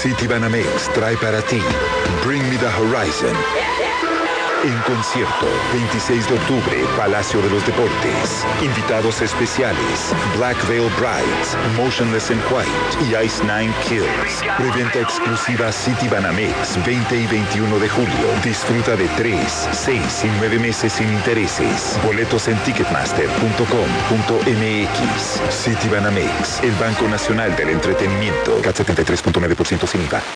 Citibanamex trae para ti Bring Me the Horizon. En concierto, 26 de octubre, Palacio de los Deportes. Invitados especiales, Black Veil Brides, Motionless in White y Ice Nine Kills. Preventa exclusiva Citibanamex, 20 y 21 de julio. Disfruta de 3, 6 y 9 meses sin intereses. Boletos en ticketmaster.com.mx. Citibanamex, el Banco Nacional del Entretenimiento. CAT 73.9% sin IVA.